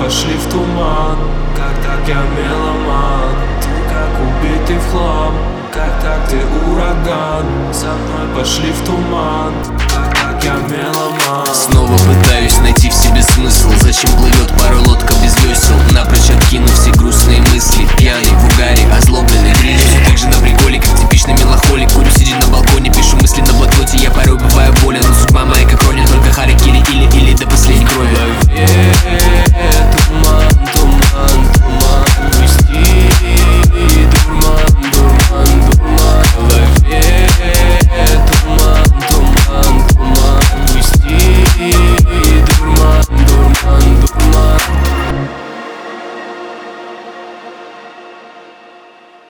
пошли в туман. Как так я меломан, ты как убитый в хлам. Как так ты ураган, со мной пошли в туман. Как так я меломан. Снова пытаюсь найти в себе смысл. Зачем плывет порой